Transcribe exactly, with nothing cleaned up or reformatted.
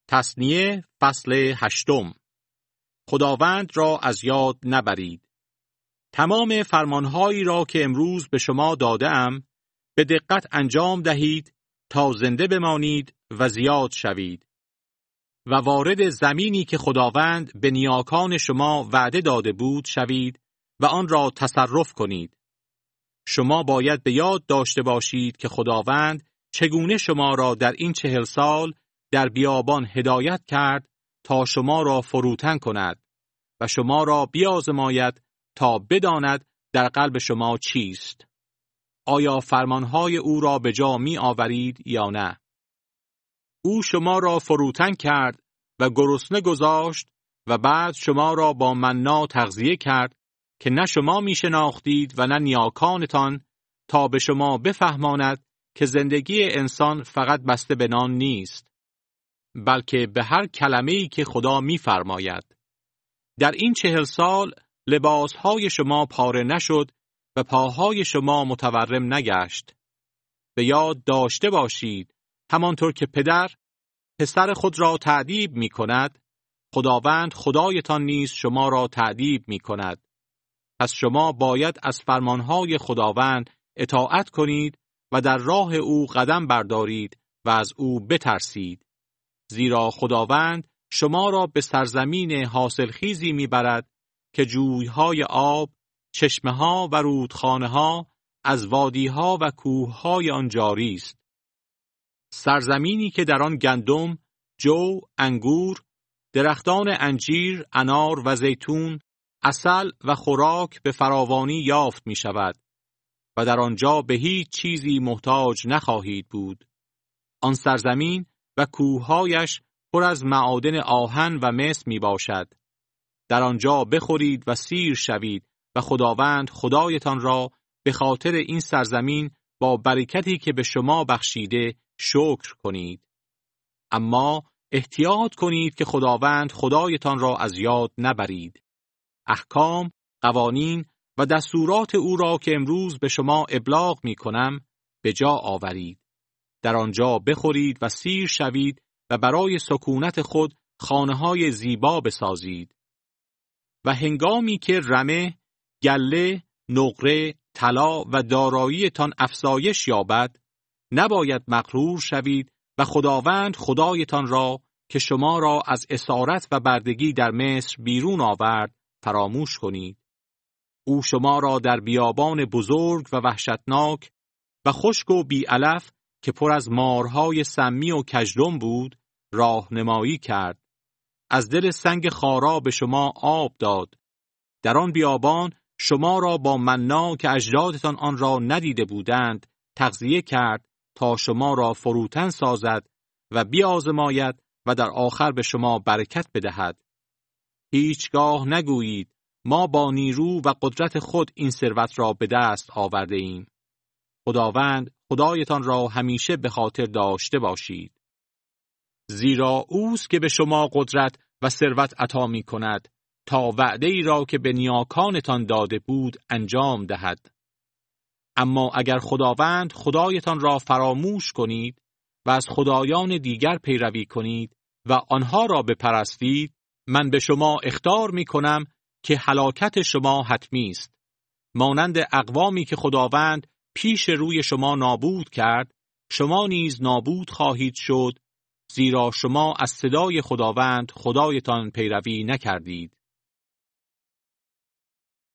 تثنیه فصل هشتم. خداوند را از یاد نبرید. تمام فرمانهایی را که امروز به شما داده‌ام به دقت انجام دهید تا زنده بمانید و زیاد شوید و وارد زمینی که خداوند به نیاکان شما وعده داده بود شوید و آن را تصرف کنید. شما باید به یاد داشته باشید که خداوند چگونه شما را در این چهل سال در بیابان هدایت کرد تا شما را فروتن کند و شما را بیازماید تا بداند در قلب شما چیست. آیا فرمانهای او را به جا می آورید یا نه؟ او شما را فروتن کرد و گرسنه گذاشت و بعد شما را با مننا تغذیه کرد که نه شما می شناختید و نه نیاکانتان، تا به شما بفهماند که زندگی انسان فقط بسته به نان نیست، بلکه به هر کلمه‌ای که خدا می فرماید. در این چهل سال لباسهای شما پاره نشد و پاهای شما متورم نگشت. به یاد داشته باشید همانطور که پدر پسر خود را تأدیب می کند، خداوند خدایتان نیز شما را تأدیب می کند. پس شما باید از فرمانهای خداوند اطاعت کنید و در راه او قدم بردارید و از او بترسید. زیرا خداوند شما را به سرزمین حاصلخیزی میبرد که جویهای آب، چشمه‌ها و رودخانه‌ها از وادی‌ها و کوه‌های آن جاری است. سرزمینی که در آن گندم، جو، انگور، درختان انجیر، انار و زیتون، عسل و خوراک به فراوانی یافت می شود و در آنجا به هیچ چیزی محتاج نخواهید بود. آن سرزمین و کوههایش پر از معادن آهن و مس می باشد. در آنجا بخورید و سیر شوید و خداوند خدایتان را به خاطر این سرزمین با برکتی که به شما بخشیده شکر کنید. اما احتیاط کنید که خداوند خدایتان را از یاد نبرید. احکام، قوانین و دستورات او را که امروز به شما ابلاغ می کنم به جا آورید. در آنجا بخورید و سیر شوید و برای سکونت خود خانه‌های زیبا بسازید. و هنگامی که رمه، گله، نقره، طلا و داراییتان افزایش یابد، نباید مغرور شوید و خداوند خدایتان را که شما را از اسارت و بردگی در مصر بیرون آورد فراموش کنید. او شما را در بیابان بزرگ و وحشتناک و خشک و بی‌علف که پر از مارهای سمی و کژدم بود راهنمایی کرد. از دل سنگ خارا به شما آب داد. در آن بیابان شما را با مننا که اجدادتان آن را ندیده بودند تغذیه کرد تا شما را فروتن سازد و بیازماید و در آخر به شما برکت بدهد. هیچگاه نگویید ما با نیرو و قدرت خود این ثروت را به دست آورده ایم. خداوند خدایتان را همیشه به خاطر داشته باشید. زیرا اوست که به شما قدرت و ثروت عطا می کند تا وعده ای را که به نیاکانتان داده بود انجام دهد. اما اگر خداوند خدایتان را فراموش کنید و از خدایان دیگر پیروی کنید و آنها را بپرستید، من به شما اخطار می کنم که هلاکت شما حتمی است. مانند اقوامی که خداوند پیش روی شما نابود کرد، شما نیز نابود خواهید شد، زیرا شما از صدای خداوند خدایتان پیروی نکردید.